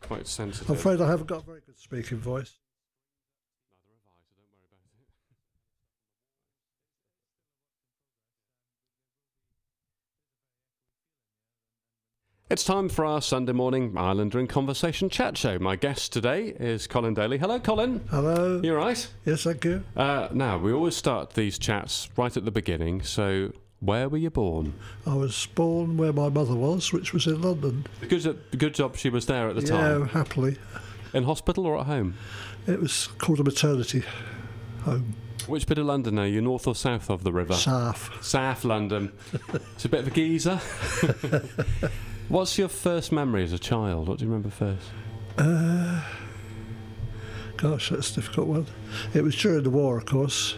quite sensitive. I'm afraid I haven't got a very good speaking voice. Neither have I, so don't worry about it. It's time for our Sunday morning Islander in Conversation chat show. My guest today is Colin Daly. Hello, Colin. Hello. You all right? Yes, thank you. Now, we always start these chats right at the beginning, so where were you born? I was born where my mother was, which was in London. Good job she was there at the time. Yeah, happily. In hospital or at home? It was called a maternity home. Which bit of London are you, north or south of the river? South. South London. It's a bit of a geezer. What's your first memory as a child? What do you remember first? Gosh, that's a difficult one. It was during the war, of course.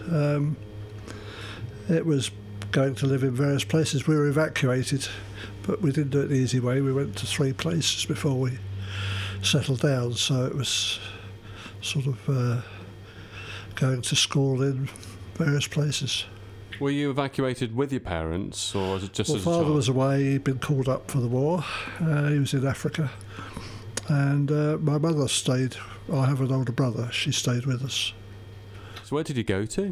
It was going to live in various places. We were evacuated, but we didn't do it the easy way. We went to 3 places before we settled down, so it was sort of going to school in various places. Were you evacuated with your parents, or was it just as a child? Father was away. He'd been called up for the war. He was in Africa. And my mother stayed. I have an older brother. She stayed with us. So where did you go to?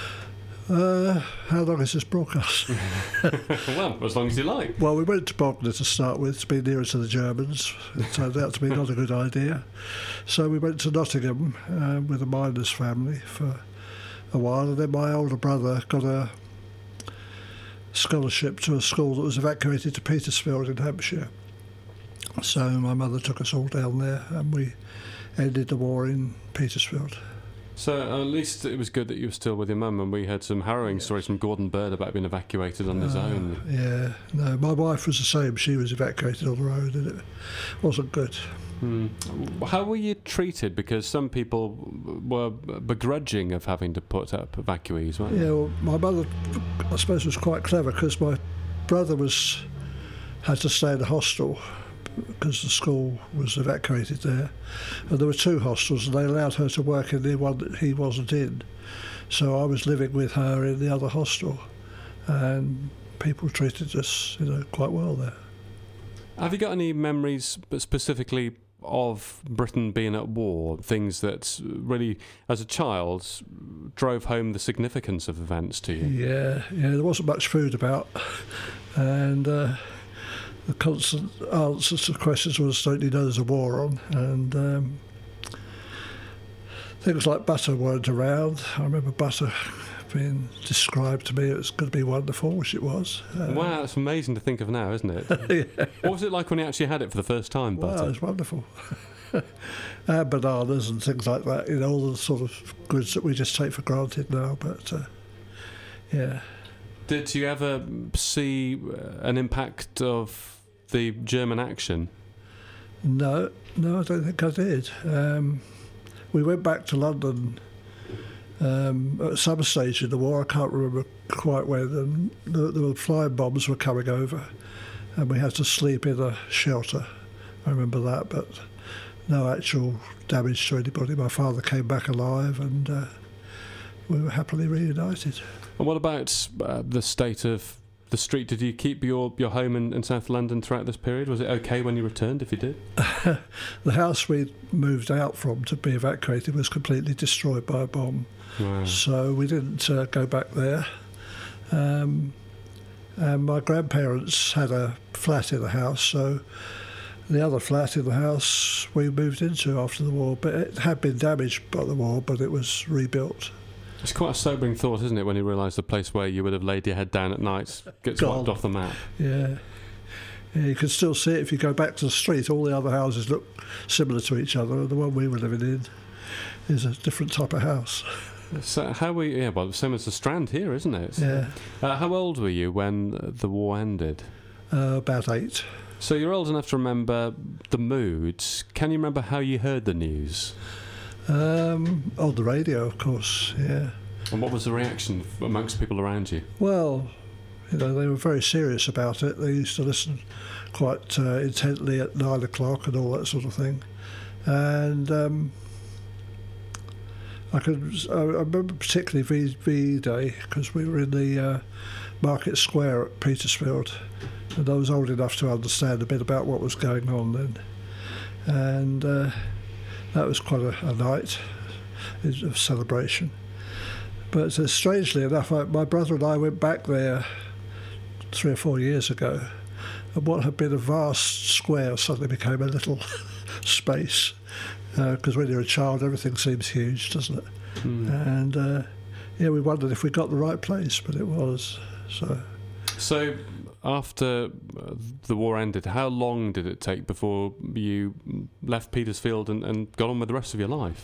How long is this broadcast? Well, as long as you like. Well, we went to Bognor to start with, to be nearer to the Germans. It turned out to be not a good idea. So we went to Nottingham with a miner's family for a while, and then my older brother got a scholarship to a school that was evacuated to Petersfield in Hampshire. So my mother took us all down there, and we ended the war in Petersfield. So at least it was good that you were still with your mum, and we heard some harrowing stories from Gordon Bird about being evacuated on his own. Yeah, no, my wife was the same. She was evacuated on her own, and it wasn't good. How were you treated? Because some people were begrudging of having to put up evacuees, weren't they? Yeah, well, my mother, I suppose, was quite clever, because my brother had to stay in a hostel because the school was evacuated there, and there were 2 hostels, and they allowed her to work in the one that he wasn't in. So I was living with her in the other hostel, and people treated us, quite well there. Have you got any memories specifically of Britain being at war, things that really, as a child, drove home the significance of events to you? Yeah, there wasn't much food about, and the constant answers to questions was, don't you know there's a war on? And things like butter weren't around. I remember butter being described to me. It was going to be wonderful, which it was. Wow, that's amazing to think of now, isn't it? Yeah. What was it like when you actually had it for the first time, butter? Wow, it was wonderful. Bananas and things like that, all the sort of goods that we just take for granted now, but yeah. Did you ever see an impact of the German action? No, I don't think I did. We went back to London at some stage in the war. I can't remember quite when. The flying bombs were coming over, and we had to sleep in a shelter. I remember that, but no actual damage to anybody. My father came back alive, and we were happily reunited. And what about the state of the street? Did you keep your home in South London throughout this period? Was it okay when you returned, if you did? The house we moved out from to be evacuated was completely destroyed by a bomb. Wow. So we didn't go back there. And my grandparents had a flat in the house, so the other flat in the house we moved into after the war. But it had been damaged by the war, but it was rebuilt. It's quite a sobering thought, isn't it, when you realise the place where you would have laid your head down at night gets wiped off the map. Yeah, you can still see it if you go back to the street. All the other houses look similar to each other, and the one we were living in is a different type of house. So how were you? Yeah, well, same as the Strand here, isn't it? Yeah. How old were you when the war ended? About 8. So you're old enough to remember the moods. Can you remember how you heard the news? On the radio, of course, yeah. And what was the reaction amongst people around you? Well, they were very serious about it. They used to listen quite intently at 9 o'clock and all that sort of thing. And I remember particularly V Day, because we were in the Market Square at Petersfield, and I was old enough to understand a bit about what was going on then. and that was quite a night of celebration. But strangely enough, my brother and I went back there 3 or 4 years ago, and what had been a vast square suddenly became a little space, because when you're a child everything seems huge, doesn't it? And we wondered if we got the right place, but it was. So after the war ended, how long did it take before you left Petersfield and got on with the rest of your life?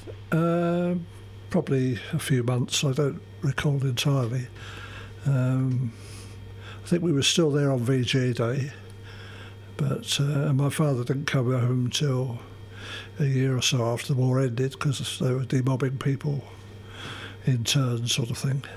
Probably a few months. I don't recall entirely. I think we were still there on VG Day, but my father didn't come home till a year or so after the war ended, because they were demobbing people in turn, sort of thing.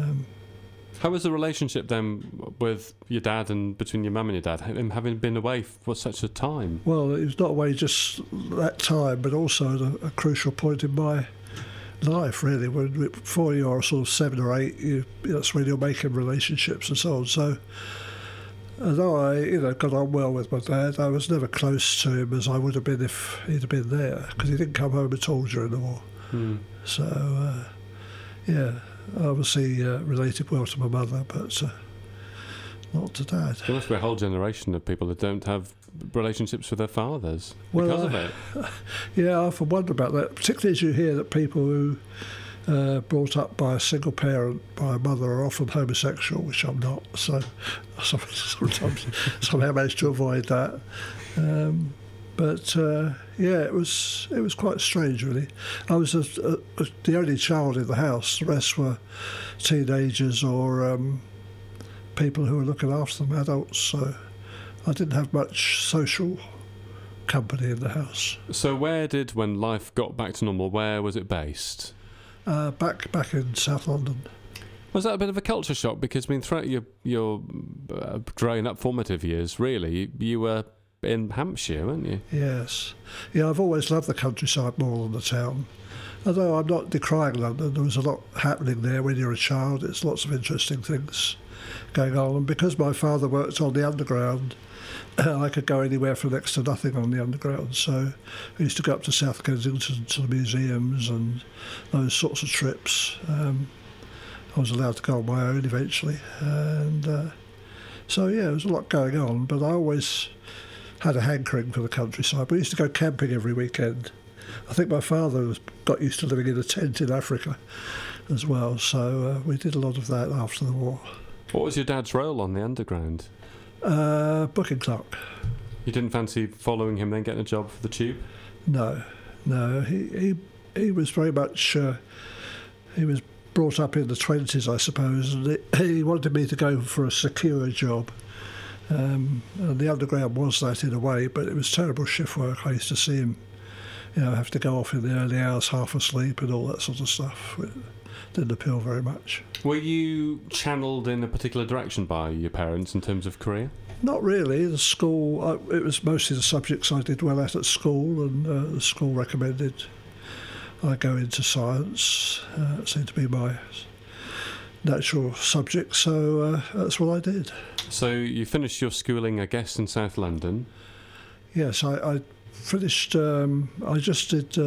How was the relationship then with your dad and between your mum and your dad, him having been away for such a time? Well, he was not away just that time, but also at a crucial point in my life, really. Before you're sort of 7 or 8, that's when you're making relationships and so on. So, although I, got on well with my dad, I was never close to him as I would have been if he'd have been there, because he didn't come home at all during the war. So, obviously related well to my mother, but not to dad. There must be a whole generation of people that don't have relationships with their fathers because of it. Yeah, I often wonder about that, particularly as you hear that people who brought up by a single parent, by a mother, are often homosexual, which I'm not, so sometimes somehow managed to avoid that. But it was quite strange, really. I was the only child in the house. The rest were teenagers or people who were looking after them, adults. So I didn't have much social company in the house. So when life got back to normal, where was it based? Back in South London. Was that a bit of a culture shock? Because throughout your growing up formative years, really, you were in Hampshire, weren't you? Yes. Yeah, I've always loved the countryside more than the town. Although I'm not decrying London, there was a lot happening there when you're a child. It's lots of interesting things going on. And because my father worked on the Underground, I could go anywhere for next to nothing on the Underground. So I used to go up to South Kensington to the museums and those sorts of trips. I was allowed to go on my own eventually. And there was a lot going on. But I always had a hankering for the countryside. We used to go camping every weekend. I think my father got used to living in a tent in Africa as well, so we did a lot of that after the war. What was your dad's role on the Underground? Booking clerk. You didn't fancy following him then, getting a job for the Tube? No. He was very much... he was brought up in the 20s, I suppose, and he wanted me to go for a secure job. And the Underground was that in a way, but it was terrible shift work. I used to see him, have to go off in the early hours, half asleep and all that sort of stuff. It didn't appeal very much. Were you channelled in a particular direction by your parents in terms of career? Not really. The school, it was mostly the subjects I did well at school, and the school recommended I go into science. It seemed to be my natural subject, so that's what I did. So you finished your schooling, I guess, in South London? Yes, I finished... I just did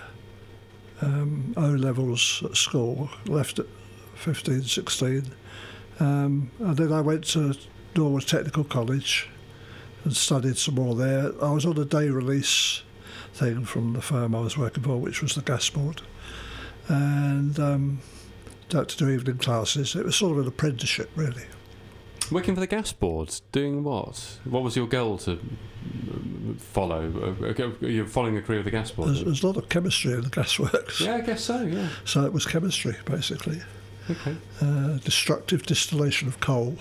O-levels at school, left at 15, 16. And then I went to Norwood Technical College and studied some more there. I was on a day release thing from the firm I was working for, which was the Gas Board. And had to do evening classes. It was sort of an apprenticeship, really. Working for the Gas Board, doing what? What was your goal to follow? You're following a career with the Gas Board? There's a lot of chemistry in the gasworks. Yeah, I guess so, yeah. So it was chemistry, basically. Okay. Destructive distillation of coal.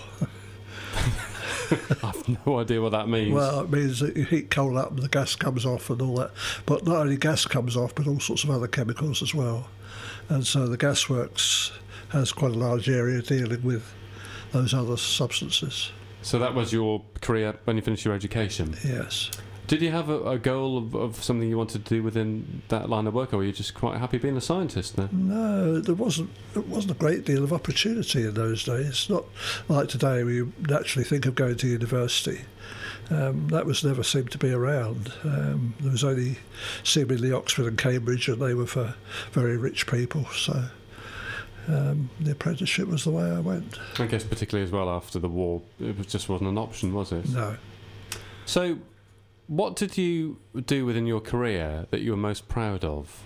I've no idea what that means. Well, it means that you heat coal up and the gas comes off and all that. But not only gas comes off, but all sorts of other chemicals as well. And so the gasworks has quite a large area dealing with those other substances. So that was your career when you finished your education? Yes. Did you have a goal of something you wanted to do within that line of work, or were you just quite happy being a scientist now? No, there wasn't a great deal of opportunity in those days. Not like today where you naturally think of going to university. That was never seemed to be around. There was only seemingly Oxford and Cambridge, and they were for very rich people. So the apprenticeship was the way I went. I guess particularly as well after the war, just wasn't an option, was it? No. So what did you do within your career that you were most proud of?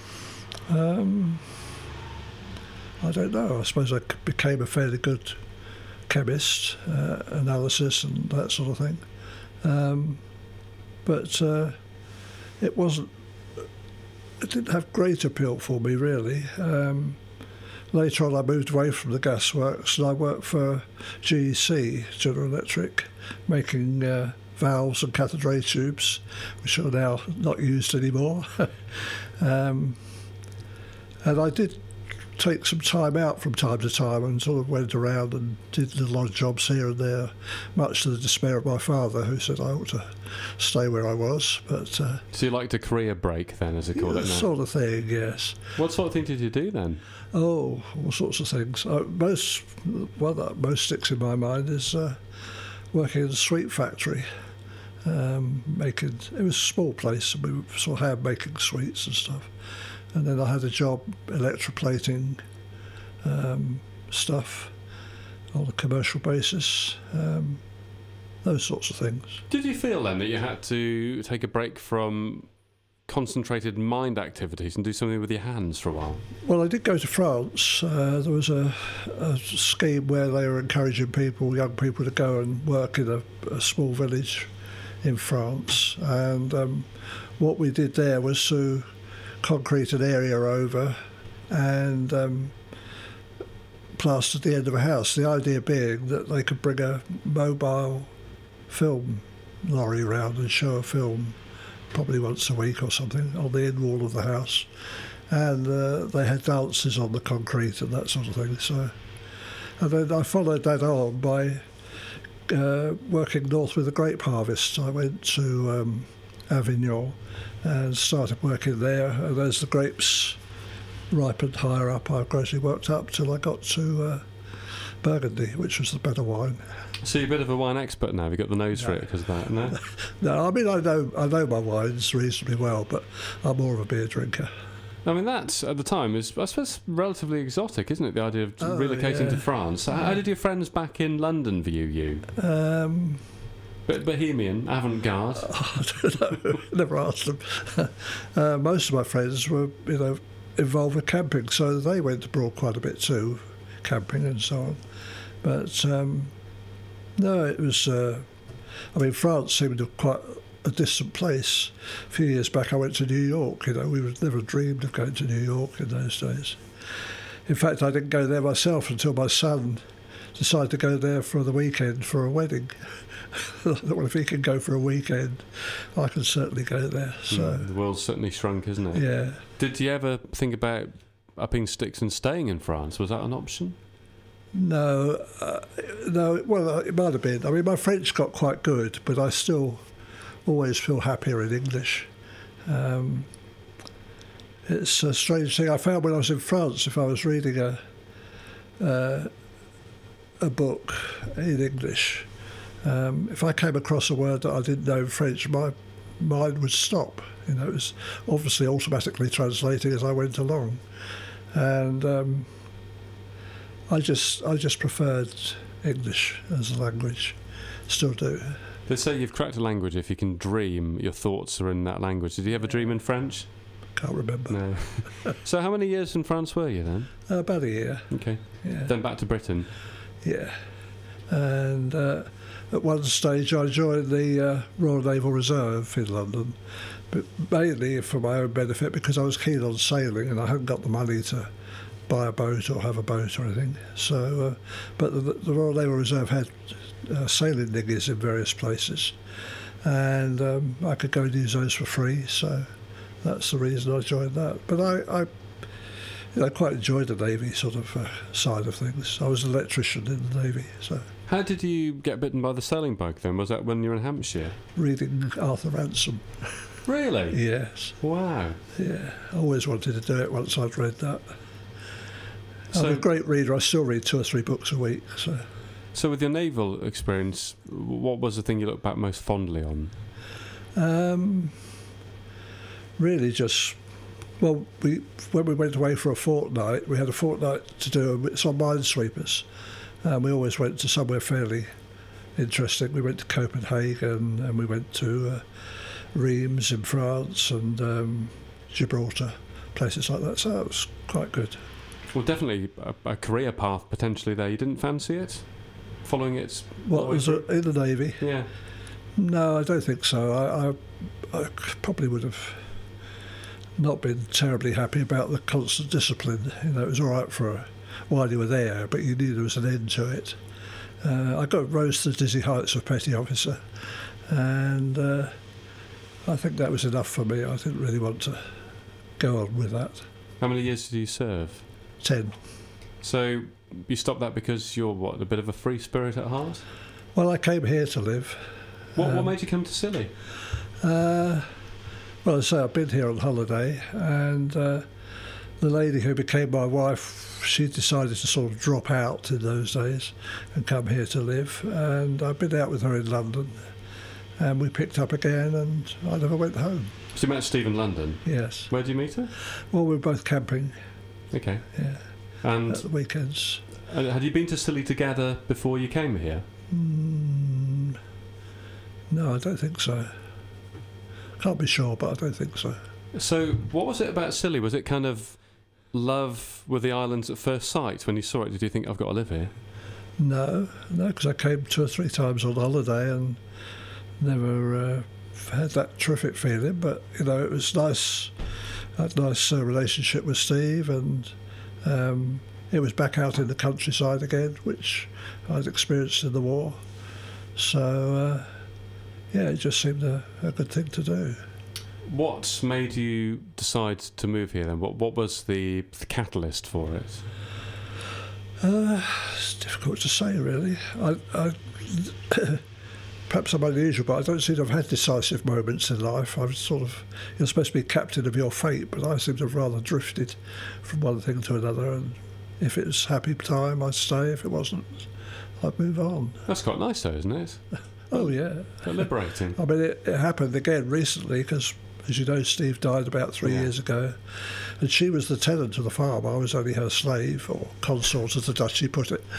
I don't know. I suppose I became a fairly good chemist, analysis and that sort of thing. But it wasn't. It didn't have great appeal for me, really. Later on, I moved away from the gasworks and I worked for GEC, General Electric, making valves and cathode ray tubes, which are now not used anymore. And I did take some time out from time to time and sort of went around and did a lot of jobs here and there, much to the despair of my father, who said I ought to stay where I was. But so you liked a career break then, as they call it now? Sort of thing, yes. What sort of thing did you do then? Oh, all sorts of things. One that most sticks in my mind is working in a sweet factory. It was a small place, and we were sort of hand making sweets and stuff. And then I had a job electroplating stuff on a commercial basis, those sorts of things. Did you feel then that you had to take a break from concentrated mind activities and do something with your hands for a while? Well, I did go to France. There was a scheme where they were encouraging young people to go and work in a small village in France. And what we did there was to concrete an area over and plastered the end of a house. The idea being that they could bring a mobile film lorry round and show a film probably once a week or something on the end wall of the house. And they had dances on the concrete and that sort of thing. So, and then I followed that on by working north with the grape harvest. I went to Avignon and started working there, and as the grapes ripened higher up, I gradually worked up till I got to Burgundy, which was the better wine. So you're a bit of a wine expert now. Have you got the nose for it because of that? No? No, I mean I know my wines reasonably well, but I'm more of a beer drinker. I mean, that at the time is, I suppose, relatively exotic, isn't it? The idea of relocating to France. So how did your friends back in London view you? Bohemian, avant-garde. I don't know. Never asked them. Most of my friends were, involved with camping, so they went abroad quite a bit too, camping and so on. But no, it was. France seemed quite a distant place. A few years back, I went to New York. We would never dreamed of going to New York in those days. In fact, I didn't go there myself until my son decided to go there for the weekend for a wedding. Well, if he can go for a weekend, I can certainly go there. So the world's certainly shrunk, isn't it? Yeah. Did you ever think about upping sticks and staying in France? Was that an option? No. Well, it might have been. I mean, my French got quite good, but I still always feel happier in English. It's a strange thing. I found when I was in France, if I was reading a book in English, if I came across a word that I didn't know in French, my mind would stop. It was obviously automatically translating as I went along, and I just preferred English as a language. Still do. They say you've cracked a language if you can dream. Your thoughts are in that language. Did you ever dream in French? Can't remember. No. So how many years in France were you then? About a year. Okay. Yeah. Then back to Britain. Yeah. And at one stage I joined the Royal Naval Reserve in London, but mainly for my own benefit because I was keen on sailing and I hadn't got the money to buy a boat or have a boat or anything. So, but the Royal Naval Reserve had sailing dinghies in various places, and I could go and use those for free. So that's the reason I joined that. But I quite enjoyed the Navy sort of side of things. I was an electrician in the Navy. So how did you get bitten by the sailing bug then? Was that when you were in Hampshire? Reading Arthur Ransom. Really? Yes. Wow. Yeah, I always wanted to do it once I'd read that. So, I'm a great reader. I still read 2 or 3 books a week. So So with your naval experience, what was the thing you look back most fondly on? Really just, well, when we went away for a fortnight, we had a fortnight to do some minesweepers. We always went to somewhere fairly interesting. We went to Copenhagen and we went to Reims in France and Gibraltar, places like that. So that was quite good. Well, definitely a career path potentially there. You didn't fancy it? Following it? What was it, in the Navy? Yeah. No, I don't think so. I probably would have not been terribly happy about the constant discipline. You know, it was all right for while you were there, but you knew there was an end to it. I rose to the dizzy heights of petty officer, and I think that was enough for me. I didn't really want to go on with that. How many years did you serve? 10. So you stopped that because you're, what, a bit of a free spirit at heart? Well, I came here to live. What made you come to Scilly? Well, I say I've been here on holiday, and the lady who became my wife, she decided to sort of drop out in those days and come here to live. And I've been out with her in London, and we picked up again, and I never went home. So you met Steve in London? Yes. Where did you meet her? Well, we were both camping. Okay. Yeah. And at the weekends. Had you been to Scilly together before you came here? No, I don't think so. Can't be sure, but I don't think so. So what was it about Scilly? Was it kind of love with the islands at first sight when you saw it? Did you think, I've got to live here? No, because I came 2 or 3 times on holiday and never had that terrific feeling. But, you know, it was nice, a nice relationship with Steve, and it was back out in the countryside again, which I'd experienced in the war. So, yeah, it just seemed a good thing to do. What made you decide to move here then? What was the catalyst for it? It's difficult to say, really. I perhaps I'm unusual, but I don't seem to have had decisive moments in life. I've sort of, you're supposed to be captain of your fate, but I seem to have rather drifted from one thing to another. And if it was happy time, I'd stay. If it wasn't, I'd move on. That's quite nice, though, isn't it? Oh, yeah. Liberating. I mean, it happened again recently because, as you know, Steve died about 3 years ago, and she was the tenant of the farm. I was only her slave, or consort, as the Dutchie put it.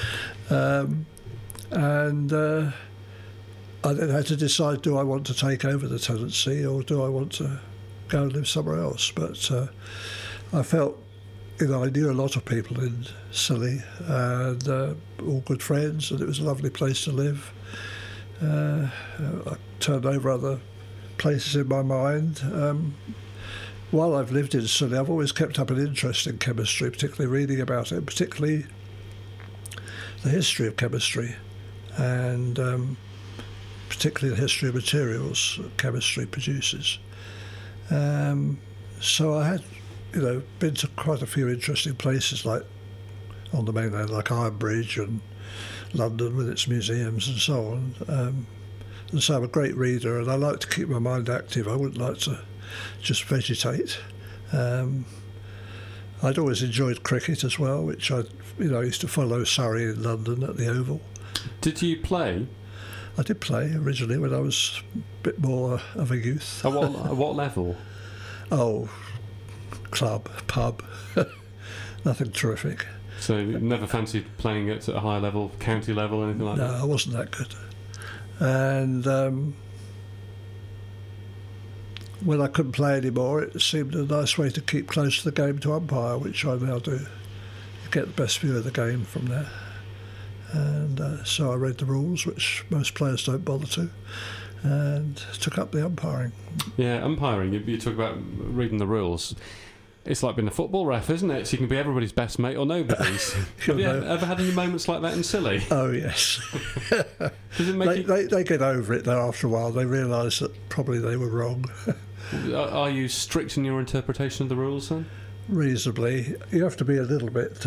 I then had to decide, do I want to take over the tenancy or do I want to go and live somewhere else? But I felt, you know, I knew a lot of people in Scilly, and all good friends, and it was a lovely place to live. I turned over other places in my mind. While I've lived in Scilly, I've always kept up an interest in chemistry, particularly reading about it, particularly the history of chemistry, and particularly the history of materials that chemistry produces. So I had, you know, been to quite a few interesting places, like on the mainland, like Iron Bridge and London with its museums and so on. And so I'm a great reader, and I like to keep my mind active. I wouldn't like to just vegetate. I'd always enjoyed cricket as well, which I used to follow Surrey in London at the Oval. Did you play? I did play originally when I was a bit more of a youth. At what level? Oh, club, pub, nothing terrific. So you never fancied playing at a higher level, county level, anything like that? No, I wasn't that good. And when I couldn't play anymore, it seemed a nice way to keep close to the game to umpire, which I now do. You get the best view of the game from there. And so I read the rules, which most players don't bother to, and took up the umpiring. Yeah, umpiring, you talk about reading the rules. It's like being a football ref, isn't it? So you can be everybody's best mate or nobody's. Have you ever had any moments like that in Scilly? Oh, yes. Does it make they get over it, though, after a while. They realise that probably they were wrong. Are you strict in your interpretation of the rules, then? Reasonably. You have to be a little bit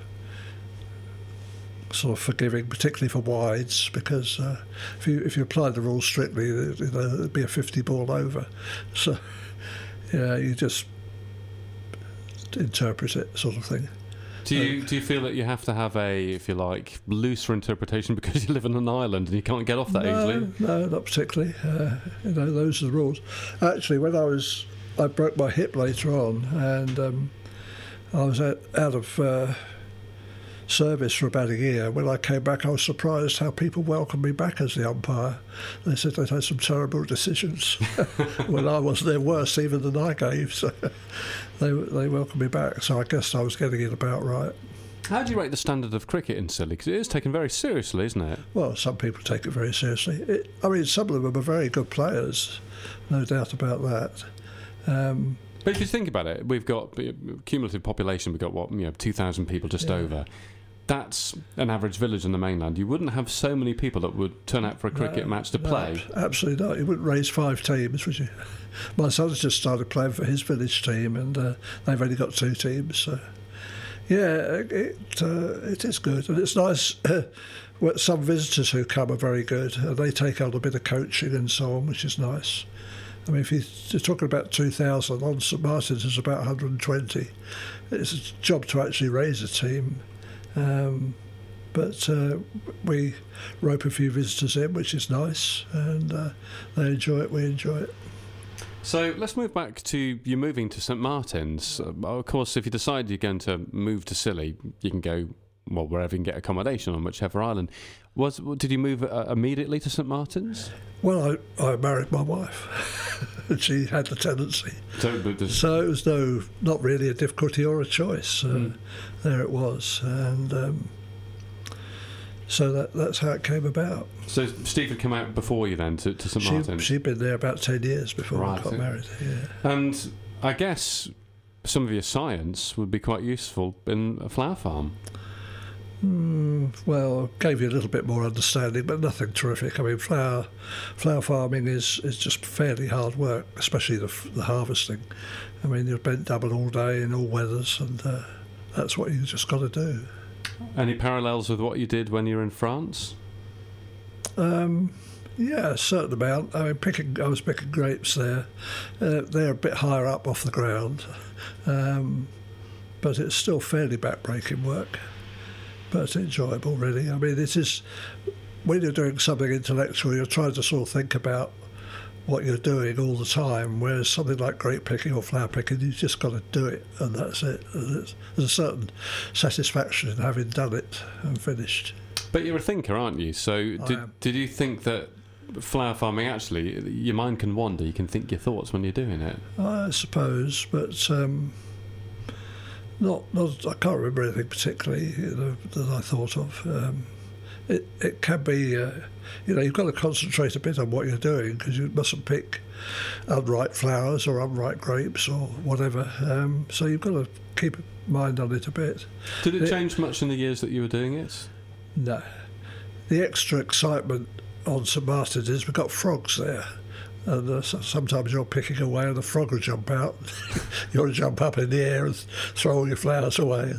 sort of forgiving, particularly for wides, because if you apply the rules strictly, it'd be a 50 ball over. So, yeah, you just interpret it, sort of thing. Do you feel that you have to have a, if you like, looser interpretation because you live on an island and you can't get off that easily? No, not particularly. Those are the rules. Actually, when I broke my hip later on, and I was out of service for about a year. When I came back, I was surprised how people welcomed me back as the umpire. They said they'd had some terrible decisions when I was their worse even than I gave. So they welcomed me back. So I guess I was getting it about right. How do you rate the standard of cricket in Scilly? Because it is taken very seriously, isn't it? Well, some people take it very seriously. Some of them are very good players, no doubt about that. But if you think about it, we've got cumulative population. We've got 2,000 people just over. That's an average village on the mainland. You wouldn't have so many people that would turn out for a cricket match to play. Absolutely not. You wouldn't raise 5 teams, would you? My son's just started playing for his village team, and they've only got 2 teams. So, it is good, and it's nice. Some visitors who come are very good. They take on a bit of coaching and so on, which is nice. I mean, if you're talking about 2,000, on St Martin's is about 120. It's a job to actually raise a team. But we rope a few visitors in, which is nice, and they enjoy it, we enjoy it. So let's move back to you moving to St Martin's. Of course, if you decide you're going to move to Scilly, you can go wherever you can get accommodation on whichever island. Did you move immediately to St Martin's? Well, I married my wife, and she had the tendency. So it was not really a difficulty or a choice. There it was, and so that's how it came about. So Steve had come out before you then to St Martin's? She'd been there about 10 years before we got married. Yeah. And I guess some of your science would be quite useful in a flower farm. Well, gave you a little bit more understanding, but nothing terrific. I mean, flower farming is just fairly hard work, especially the harvesting. I mean, you're bent double all day in all weathers, and that's what you just got to do. Any parallels with what you did when you were in France? Yeah, a certain amount. I mean, I was picking grapes there. They're a bit higher up off the ground, but it's still fairly backbreaking work. But enjoyable, really. I mean, it is, when you're doing something intellectual, you're trying to sort of think about what you're doing all the time, whereas something like grape picking or flower picking, you've just got to do it, and that's it. There's a certain satisfaction in having done it and finished. But you're a thinker, aren't you? So did you think that flower farming, actually, your mind can wander, you can think your thoughts when you're doing it? I suppose, but not. I can't remember anything particularly that I thought of. It can be, you've got to concentrate a bit on what you're doing, because you mustn't pick unripe flowers or unripe grapes or whatever. So you've got to keep mind on it a bit. Did it change much in the years that you were doing it? No. The extra excitement on St Martin's is we've got frogs there. And sometimes you're picking away and the frog will jump out. You want to jump up in the air and throw all your flowers away.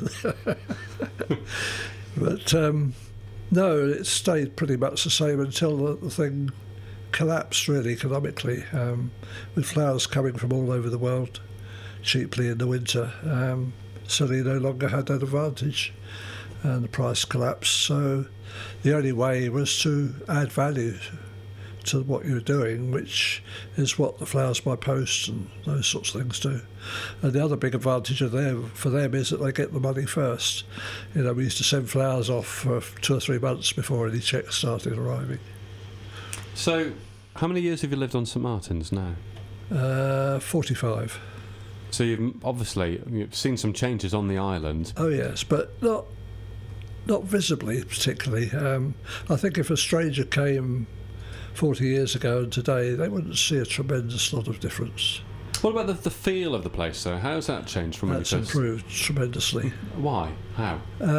But no, it stayed pretty much the same until the thing collapsed, really, economically. With flowers coming from all over the world cheaply in the winter, Scilly no longer had that advantage, and the price collapsed. So the only way was to add value to what you're doing, which is what the flowers by post and those sorts of things do. And the other big advantage for them is that they get the money first. We used to send flowers off for 2 or 3 months before any checks started arriving. So, how many years have you lived on St Martin's now? 45. So you've seen some changes on the island. Oh yes, but not visibly particularly. I think if a stranger came 40 years ago and today, they wouldn't see a tremendous lot of difference. What about the feel of the place, though? How's that changed from when you first? That's improved tremendously. Why? How?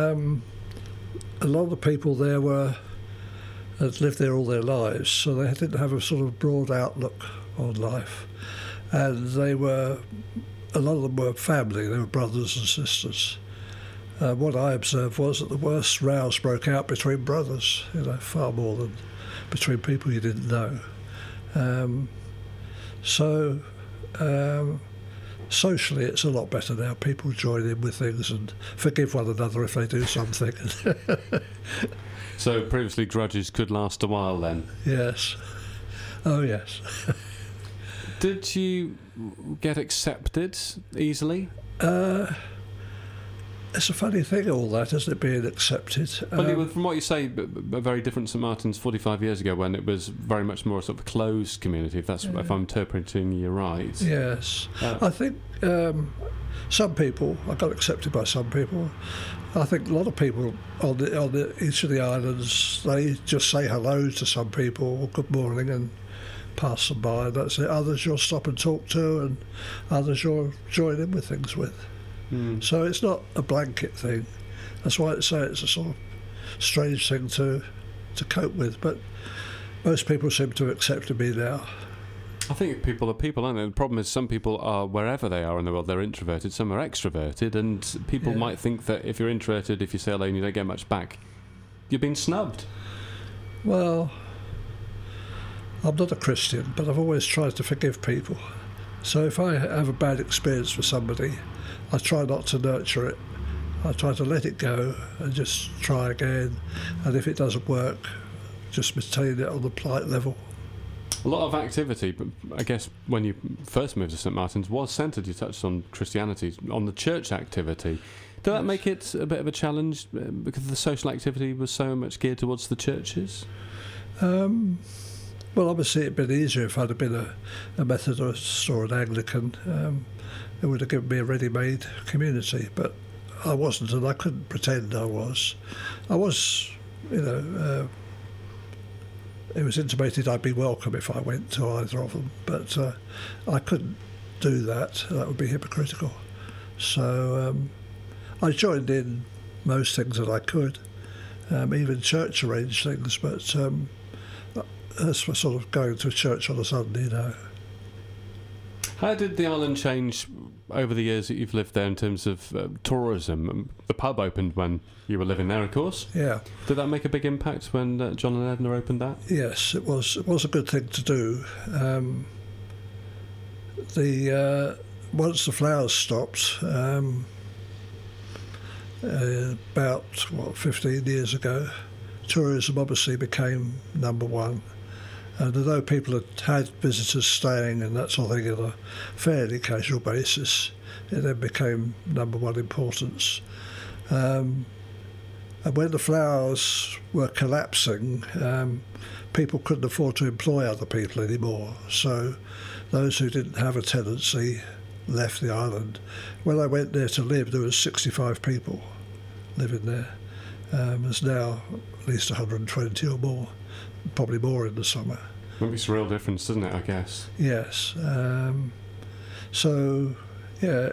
A lot of the people there had lived there all their lives, so they didn't have a sort of broad outlook on life. And a lot of them were family, they were brothers and sisters. What I observed was that the worst rows broke out between brothers, far more than between people you didn't know. socially it's a lot better now. People join in with things and forgive one another if they do something. So previously grudges could last a while then? Yes. Oh, yes. Did you get accepted easily? It's a funny thing, all that, isn't it, being accepted? Well, from what you say, a very different St Martin's 45 years ago, when it was very much more sort of a closed community, if I'm interpreting you right. Yes. I think some people, I got accepted by some people. I think a lot of people on each of the islands, they just say hello to some people, or good morning, and pass them by, and that's it. Others you'll stop and talk to, and others you'll join in with things with. So it's not a blanket thing. That's why I say it's a sort of strange thing to cope with. But most people seem to have accepted me now. I think people are people, aren't they? The problem is some people are, wherever they are in the world, they're introverted, some are extroverted, and people might think that if you're introverted, if you say hello and you don't get much back, you're being snubbed. Well, I'm not a Christian, but I've always tried to forgive people. So if I have a bad experience with somebody, I try not to nurture it. I try to let it go and just try again. And if it doesn't work, just maintain it on the polite level. A lot of activity, but I guess when you first moved to St Martin's was centred, you touched on Christianity, on the church activity. Did that make it a bit of a challenge because the social activity was so much geared towards the churches? Well, obviously it'd been easier if I'd have been a Methodist or an Anglican. It would have given me a ready-made community, but I wasn't, and I couldn't pretend I was. I was, it was intimated I'd be welcome if I went to either of them, but I couldn't do that. That would be hypocritical. So I joined in most things that I could, even church-arranged things, but that's for sort of going to church on a Sunday, How did the island change over the years that you've lived there in terms of tourism? The pub opened when you were living there, of course. Yeah. Did that make a big impact when John and Edna opened that? Yes, it was. It was a good thing to do. Once the flowers stopped, about 15 years ago, tourism obviously became number one. And although people had visitors staying and that sort of thing on a fairly casual basis, it then became number one importance. And when the flowers were collapsing, people couldn't afford to employ other people anymore. So those who didn't have a tenancy left the island. When I went there to live, there was 65 people living there. There's now at least 120 or more. Probably more in the summer. It makes a real difference, doesn't it, I guess? Yes. So, yeah,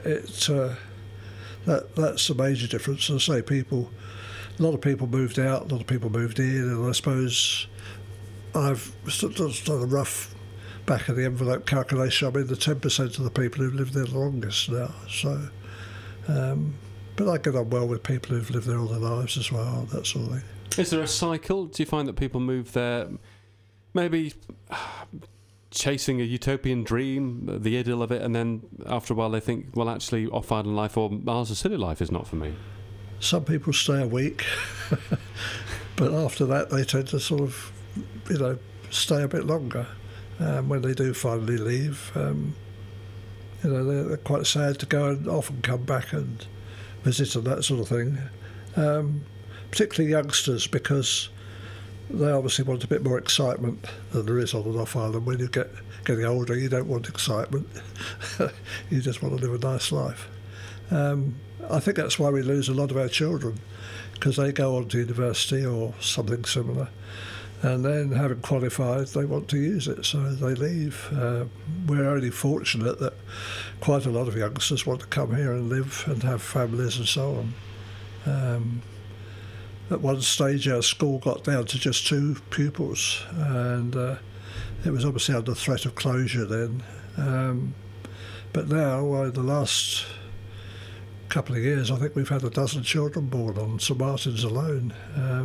that's a major difference. As I say, a lot of people moved out, a lot of people moved in, and I suppose I've done a rough back of the envelope calculation. I'm in the 10% of the people who've lived there the longest now. So, but I get on well with people who've lived there all their lives as well, that sort of thing. Is there a cycle? Do you find that people move there maybe chasing a utopian dream, the idyll of it, and then after a while they think, well, actually, off-island life or Isles of Scilly life is not for me? Some people stay a week, but after that they tend to sort of, stay a bit longer. When they do finally leave, they're quite sad to go and often come back and visit and that sort of thing. Particularly youngsters, because they obviously want a bit more excitement than there is on an off-island. When you getting older, you don't want excitement. You just want to live a nice life. I think that's why we lose a lot of our children, because they go on to university or something similar, and then having qualified, they want to use it, so they leave. We're only fortunate that quite a lot of youngsters want to come here and live and have families and so on. At one stage, our school got down to just 2 pupils, and it was obviously under threat of closure then. But now, in the last couple of years, I think we've had 12 children born on St Martin's alone.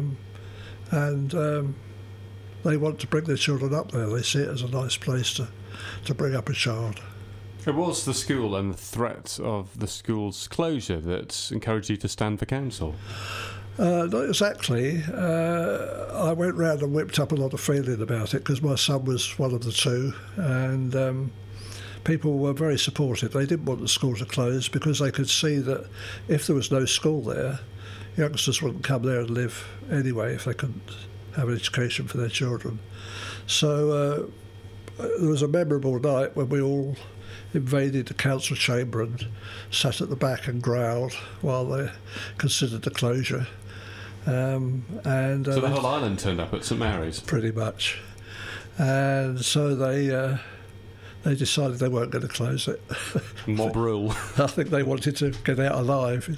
And they want to bring their children up there. They see it as a nice place to bring up a child. It was the school and the threat of the school's closure that encouraged you to stand for council. Not exactly. I went round and whipped up a lot of feeling about it because my son was one of the two, and people were very supportive. They didn't want the school to close because they could see that if there was no school there, youngsters wouldn't come there and live anyway if they couldn't have an education for their children. So there was a memorable night when we all invaded the council chamber and sat at the back and growled while they considered the closure. So the whole island turned up at St Mary's? Pretty much. And so they decided they weren't going to close it. Mob rule. I think they wanted to get out alive.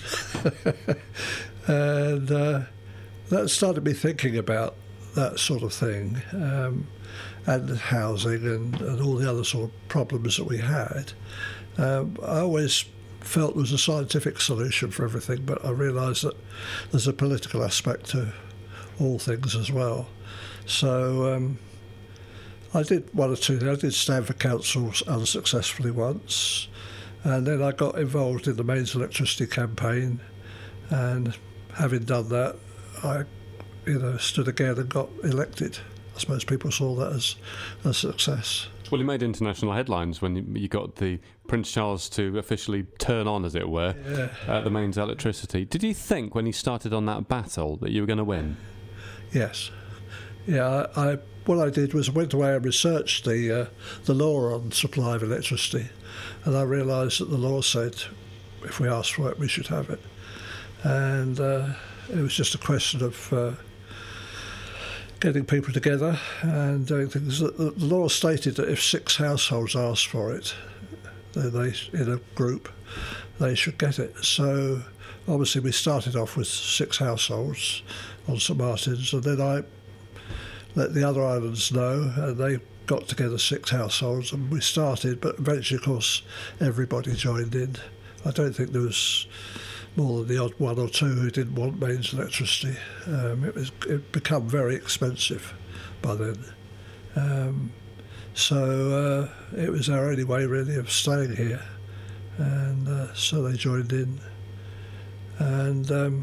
And that started me thinking about that sort of thing, and housing and all the other sort of problems that we had. I always felt there was a scientific solution for everything, but I realised that there's a political aspect to all things as well. So I did one or two things. I did stand for council unsuccessfully once, and then I got involved in the Mains Electricity campaign, and having done that, I stood again and got elected. I suppose people saw that as a success. Well, you made international headlines when you got the Prince Charles to officially turn on, as it were, the Mains Electricity. Did you think when you started on that battle that you were going to win? Yes. Yeah, what I did was I went away and researched the law on supply of electricity, and I realised that the law said if we asked for it, we should have it. And it was just a question of getting people together and doing things. The law stated that if 6 households asked for it, then in a group, they should get it. So obviously we started off with 6 households on St Martin's, and then I let the other islands know, and they got together 6 households, and we started. But eventually, of course, everybody joined in. I don't think there was more than the odd one or two who didn't want mains electricity. It become very expensive by then. So it was our only way really of staying here, and so they joined in, and then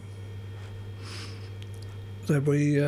we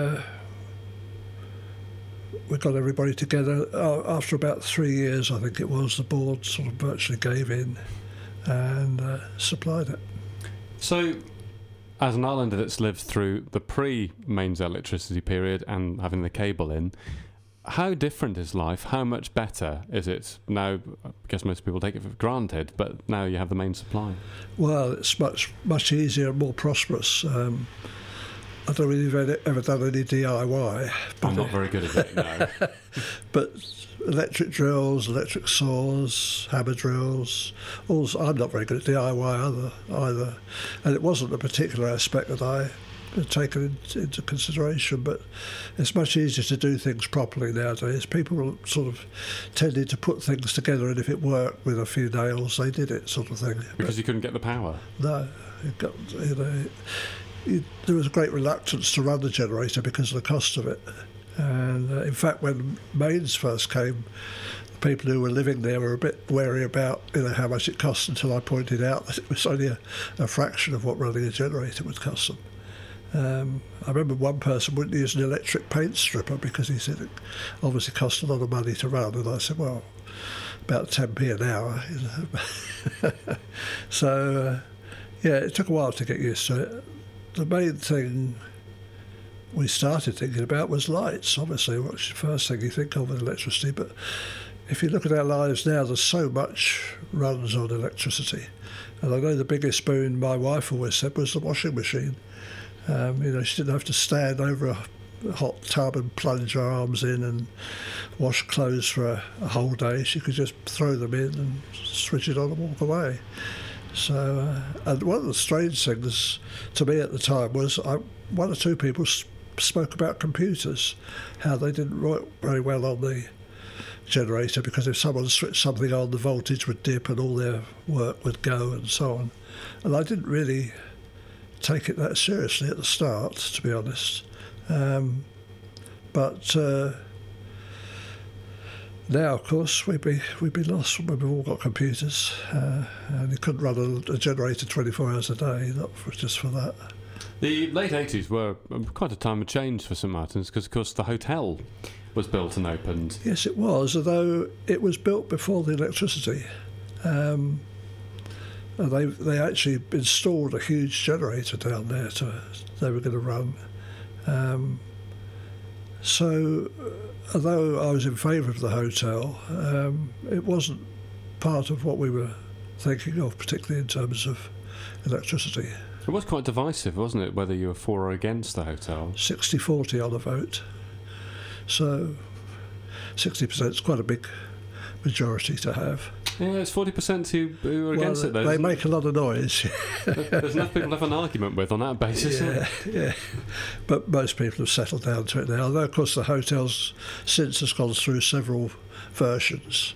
got everybody together. After about 3 years, I think it was, the board sort of virtually gave in and supplied it. So, as an islander that's lived through the pre-mains electricity period and having the cable in, how different is life? How much better is it now? I guess most people take it for granted, but now you have the main supply. Well, it's much easier and more prosperous. I don't really have ever done any DIY. I'm not very good at it, no. But electric drills, electric saws, hammer drills, I'm not very good at DIY either. And it wasn't a particular aspect that I had taken into consideration, but it's much easier to do things properly nowadays. People sort of tended to put things together, and if it worked with a few nails, they did it, sort of thing. Because you couldn't get the power? No. There was a great reluctance to run the generator because of the cost of it. And in fact, when mains first came, the people who were living there were a bit wary about how much it cost, until I pointed out that it was only a fraction of what running a generator would cost them. I remember one person wouldn't use an electric paint stripper because he said it obviously cost a lot of money to run, and I said, well, about 10p an hour. So, it took a while to get used to it. The main thing we started thinking about was lights, obviously, what's the first thing you think of with electricity. But if you look at our lives now, there's so much runs on electricity. And I know the biggest boon my wife always said was the washing machine. She didn't have to stand over a hot tub and plunge her arms in and wash clothes for a whole day. She could just throw them in and switch it on and walk away. So, and one of the strange things to me at the time was one or two people spoke about computers, how they didn't work very well on the generator because if someone switched something on, the voltage would dip and all their work would go and so on. And I didn't really take it that seriously at the start, to be honest. But Now, of course, we'd be lost when we've all got computers, and you couldn't run a generator 24 hours a day, not just for that. The late 80s were quite a time of change for St Martin's because, of course, the hotel was built and opened. Yes, it was, although it was built before the electricity. And they actually installed a huge generator down there they were going to run. So, although I was in favour of the hotel, it wasn't part of what we were thinking of, particularly in terms of electricity. It was quite divisive, wasn't it, whether you were for or against the hotel? 60-40 on a vote. So 60% is quite a big majority to have. Yeah, it's 40% who are against it, though. They make a lot of noise. There's enough people to have an argument with on that basis. Yeah. But most people have settled down to it now. Although, of course, the hotel's since has gone through several versions.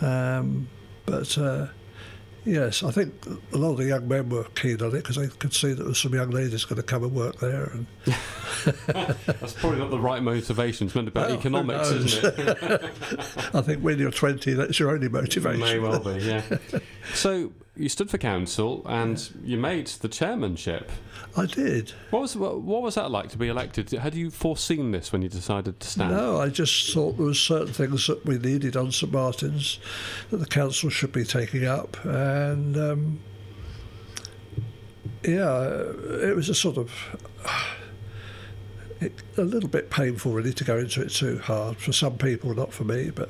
Yes, I think a lot of the young men were keen on it because they could see that there were some young ladies going to come and work there. And that's probably not the right motivation. It's meant about economics, isn't it? I think when you're 20, that's your only motivation. May well be, yeah. So you stood for council and you made the chairmanship. I did. What was that like to be elected? Had you foreseen this when you decided to stand? No, I just thought there were certain things that we needed on St Martin's that the council should be taking up, and it was a sort of a little bit painful really to go into it too hard for some people, not for me, but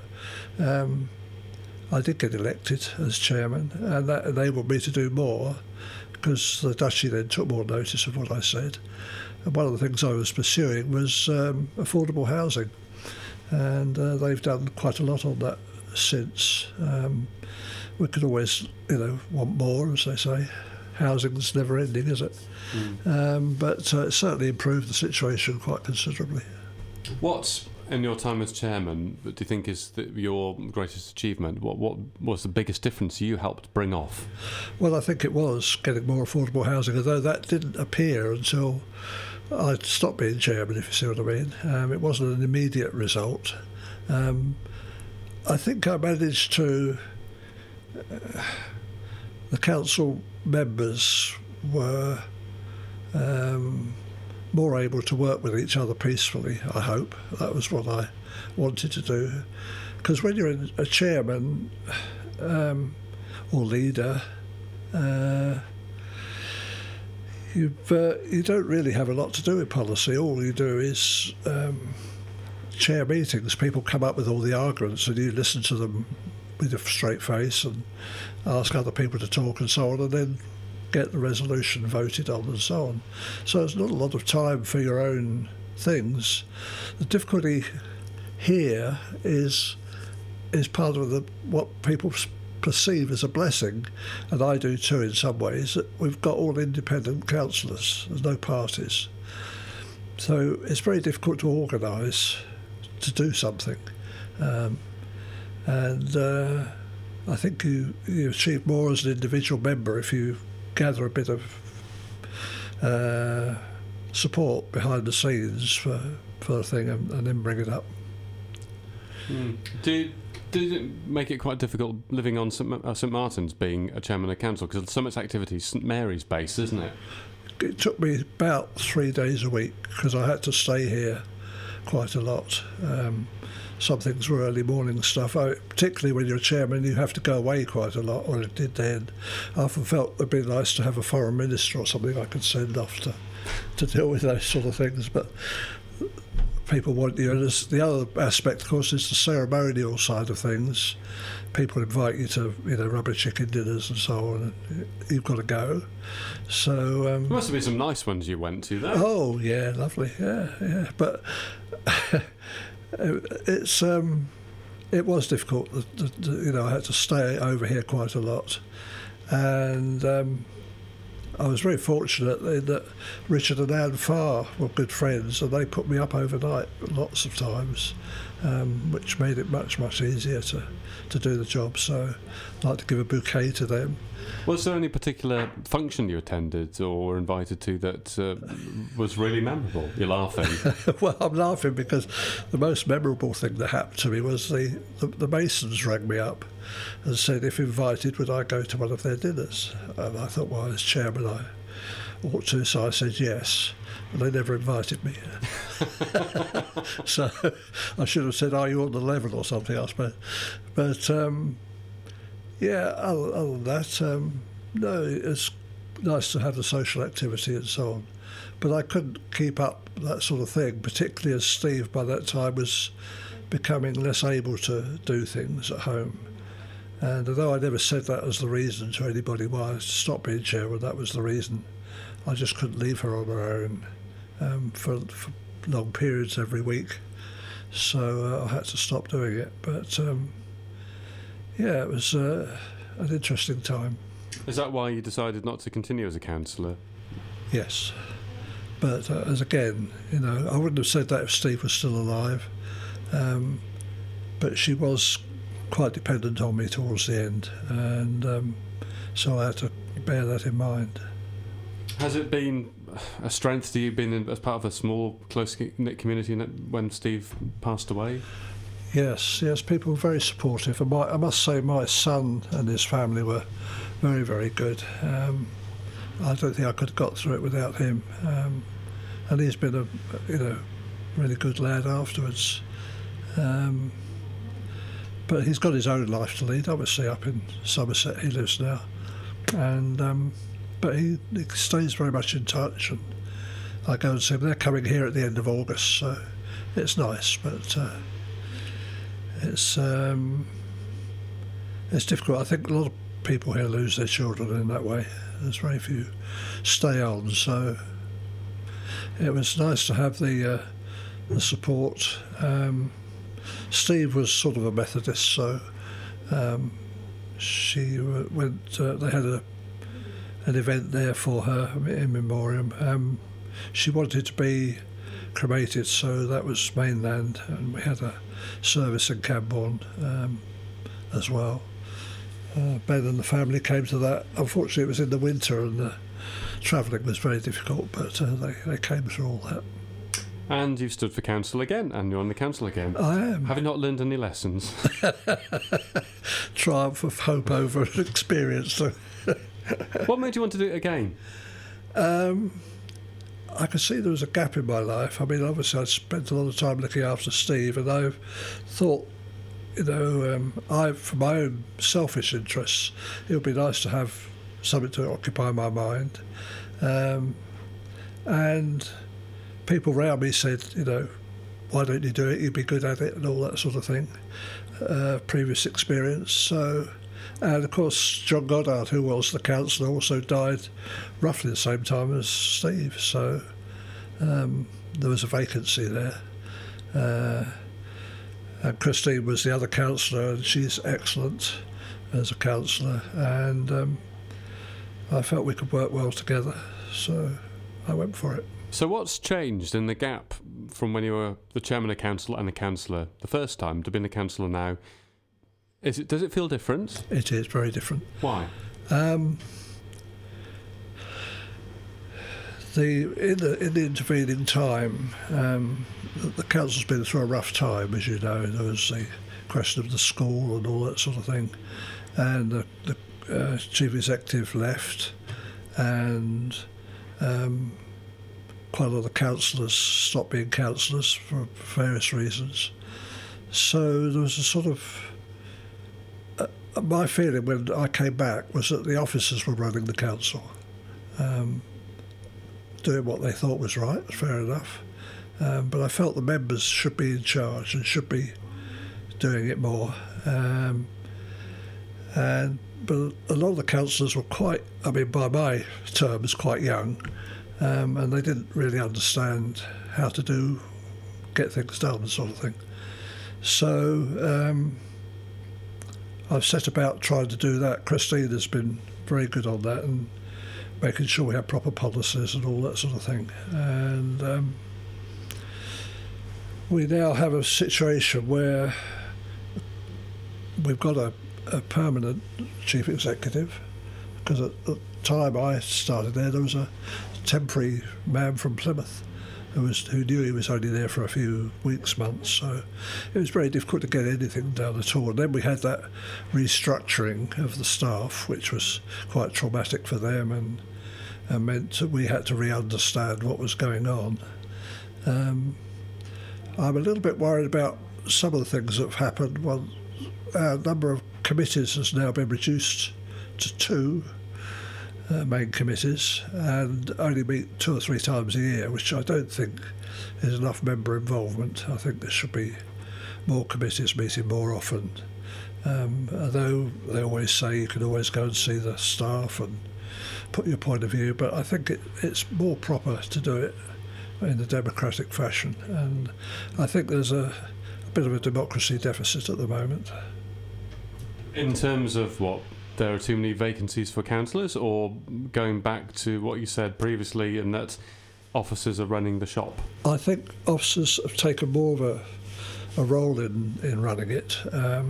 I did get elected as chairman, and that enabled me to do more because the Duchy then took more notice of what I said. And one of the things I was pursuing was affordable housing, and they've done quite a lot on that since. We could always, want more, as they say. Housing's never ending, is it? But it certainly improved the situation quite considerably. What, in your time as chairman, do you think is your greatest achievement? What was the biggest difference you helped bring off? Well, I think it was getting more affordable housing, although that didn't appear until I stopped being chairman, if you see what I mean. It wasn't an immediate result. I think I managed to... the council members were more able to work with each other peacefully, I hope. That was what I wanted to do. Because when you're a chairman or leader, you don't really have a lot to do with policy. All you do is chair meetings. People come up with all the arguments and you listen to them with a straight face and ask other people to talk and so on, and then get the resolution voted on and so on. So there's not a lot of time for your own things. The difficulty here is part of what people perceive as a blessing, and I do too in some ways, that we've got all independent councillors. There's no parties. So it's very difficult to organise to do something. I think you achieve more as an individual member if you gather a bit of support behind the scenes for the thing and then bring it up. Did it make it quite difficult living on St Martin's, being a chairman of council? Because some of its activities, St Mary's base, isn't it? It took me about 3 days a week because I had to stay here quite a lot. Some things were early morning stuff. Particularly when you're a chairman, you have to go away quite a lot, or it did then. I often felt it'd be nice to have a foreign minister or something I could send off to deal with those sort of things, but people want you. And the other aspect, of course, is the ceremonial side of things. People invite you to, rubber chicken dinners and so on, and you've got to go. So there must have been some nice ones you went to, though. Oh yeah, lovely, yeah. But it was difficult. I had to stay over here quite a lot, and I was very fortunate that Richard and Anne Farr were good friends, and they put me up overnight lots of times. which made it much, much easier to do the job. So I'd like to give a bouquet to them. Was there any particular function you attended or were invited to that was really memorable? You're laughing. Well, I'm laughing because the most memorable thing that happened to me was the Masons rang me up and said, if invited, would I go to one of their dinners? And I thought, well, as chairman, I ought to, so I said yes. And they never invited me. So I should have said, are you on the level or something, I suppose. But yeah, other than that, no, it's nice to have the social activity and so on. But I couldn't keep up that sort of thing, particularly as Steve by that time was becoming less able to do things at home. And although I never said that as the reason to anybody why I stopped being chairman, that was the reason. I just couldn't leave her on her own for long periods every week. So I had to stop doing it. But yeah, it was an interesting time. Is that why you decided not to continue as a councillor? Yes. But as again, you know, I wouldn't have said that if Steve was still alive. But she was quite dependent on me towards the end. And so I had to bear that in mind. Has it been a strength to you being as part of a small, close-knit community when Steve passed away? Yes, people were very supportive. And I must say my son and his family were very, very good. I don't think I could have got through it without him. And he's been a really good lad afterwards. But he's got his own life to lead, obviously, up in Somerset he lives now. And but he stays very much in touch, and I go and see him. They're coming here at the end of August, so it's nice, but it's difficult. I think a lot of people here lose their children in that way. There's very few stay on, so it was nice to have the support. Steve was sort of a Methodist, so she went. They had an event there for her in memoriam. She wanted to be cremated, so that was mainland, and we had a service in Camborne as well. Ben and the family came to that. Unfortunately, it was in the winter and the travelling was very difficult, but they came through all that. And you've stood for council again, and you're on the council again. I am. Have you not learned any lessons? Triumph of hope over experience. What made you want to do it again? I could see there was a gap in my life. I mean, obviously I spent a lot of time looking after Steve, and I thought, you know, for my own selfish interests, it would be nice to have something to occupy my mind. And people around me said, you know, why don't you do it? You'd be good at it and all that sort of thing. Previous experience. So, and of course, John Goddard, who was the councillor, also died roughly the same time as Steve. So there was a vacancy there. And Christine was the other councillor, and she's excellent as a councillor. And I felt we could work well together, so I went for it. So what's changed in the gap from when you were the chairman of council and a councillor the first time to being a councillor now? Does it feel different? It is very different. Why? In the intervening time, the council's been through a rough time, as you know. There was the question of the school and all that sort of thing, and the chief executive left, and quite a lot of councillors stopped being councillors for various reasons. So there was a sort of... my feeling when I came back was that the officers were running the council, doing what they thought was right, fair enough. But I felt the members should be in charge and should be doing it more. But a lot of the councillors were quite, I mean, by my terms, quite young, and they didn't really understand how to get things done, sort of thing. So I've set about trying to do that. Christine has been very good on that and making sure we have proper policies and all that sort of thing. And we now have a situation where we've got a permanent chief executive, because at the time I started there was a temporary man from Plymouth who knew he was only there for a few weeks, months, so it was very difficult to get anything done at all. And then we had that restructuring of the staff, which was quite traumatic for them and meant that we had to re-understand what was going on. I'm a little bit worried about some of the things that have happened. Well, our number of committees has now been reduced to 2 main committees, and only meet 2 or 3 times a year, which I don't think is enough member involvement. I think there should be more committees meeting more often. Although they always say you can always go and see the staff and put your point of view, but I think it's more proper to do it in a democratic fashion, and I think there's a bit of a democracy deficit at the moment. In terms of what? There are too many vacancies for councillors, or going back to what you said previously, and that officers are running the shop? I think officers have taken more of a role in running it,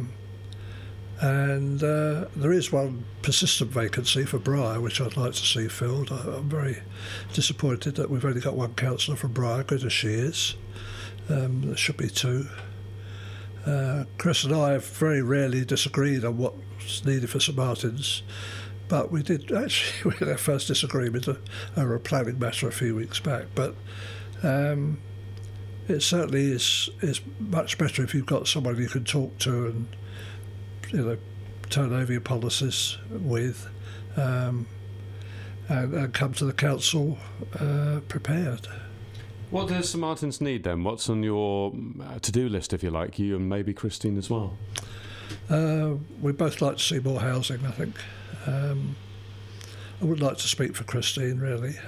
and there is one persistent vacancy for Briar, which I'd like to see filled. I'm very disappointed that we've only got one councillor from Briar, good as she is. There should be 2. Chris and I have very rarely disagreed on what's needed for St Martin's, but we did actually, we had our first disagreement over a planning matter a few weeks back. But it certainly is much better if you've got someone you can talk to and turn over your policies with, and come to the council prepared. What does St Martin's need then? What's on your to-do list, if you like, you and maybe Christine as well? We'd both like to see more housing, I think. I would like to speak for Christine, really.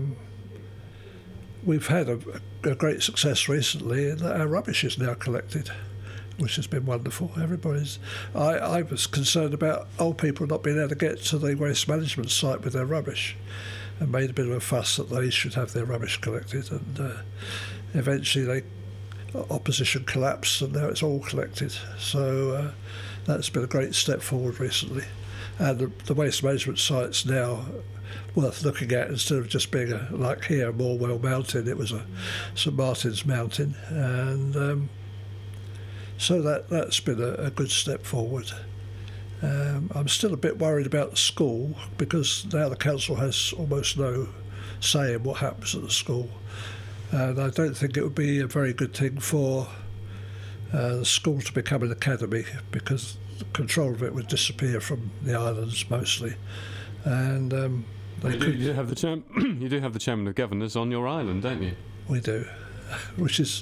We've had a great success recently in that our rubbish is now collected, which has been wonderful. I was concerned about old people not being able to get to the waste management site with their rubbish, and made a bit of a fuss that they should have their rubbish collected, and eventually opposition collapsed, and now it's all collected. So that's been a great step forward recently, and the waste management site's now worth looking at instead of just being like here, Morwell Mountain. It was a St Martin's Mountain, and so that's been a good step forward. I'm still a bit worried about the school, because now the council has almost no say in what happens at the school, and I don't think it would be a very good thing for the school to become an academy, because the control of it would disappear from the islands mostly, and you do have the chairman of governors on your island, don't you? We do, which is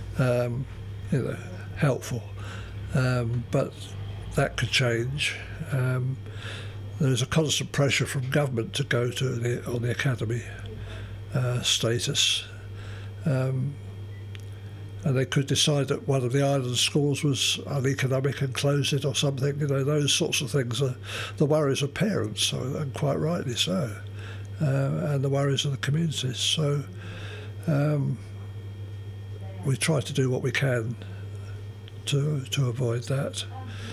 helpful, but that could change. There's a constant pressure from government to go to on the academy status, and they could decide that one of the island schools was uneconomic and close it or something. Those sorts of things are the worries of parents, and quite rightly so, and the worries of the communities. So we try to do what we can to avoid that.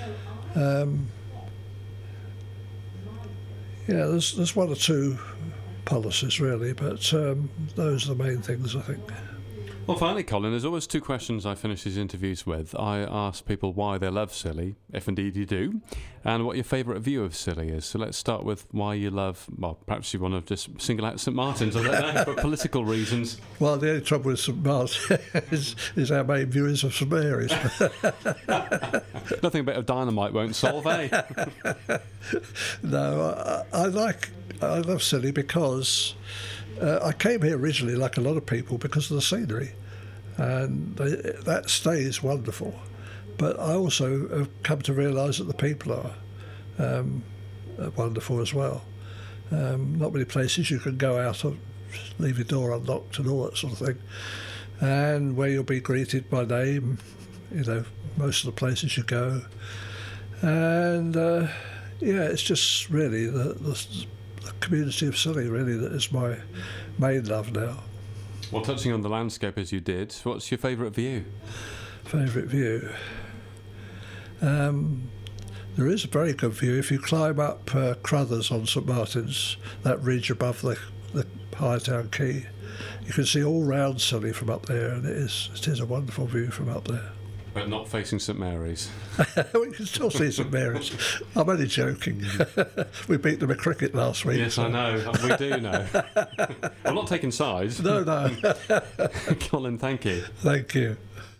There's 1 or 2 policies really, but those are the main things, I think. Well, finally, Colin, there's always 2 questions I finish these interviews with. I ask people why they love Scilly, if indeed you do, and what your favourite view of Scilly is. So let's start with why you love, well, perhaps you want to just single out St Martin's, I don't know, for political reasons. Well, the only trouble with St Martin's is our main view is of St Mary's. Nothing a bit of dynamite won't solve, eh? No, I love Scilly because I came here originally, like a lot of people, because of the scenery, and that stays wonderful. But I also have come to realise that the people are wonderful as well. Not many places you can go out of, leave your door unlocked and all that sort of thing, and where you'll be greeted by name, most of the places you go. And it's just really the community of Scilly, really, that is my main love now. Well, touching on the landscape as you did, what's your favourite view? Favourite view? There is a very good view. If you climb up Crothers on St Martin's, that ridge above the Hightown Quay, you can see all round Scilly from up there, and it is a wonderful view from up there. But not facing St Mary's. We can still see St Mary's. I'm only joking. We beat them at cricket last week. Yes, so. I know. We do know. I'm not taking sides. No. Colin, thank you. Thank you.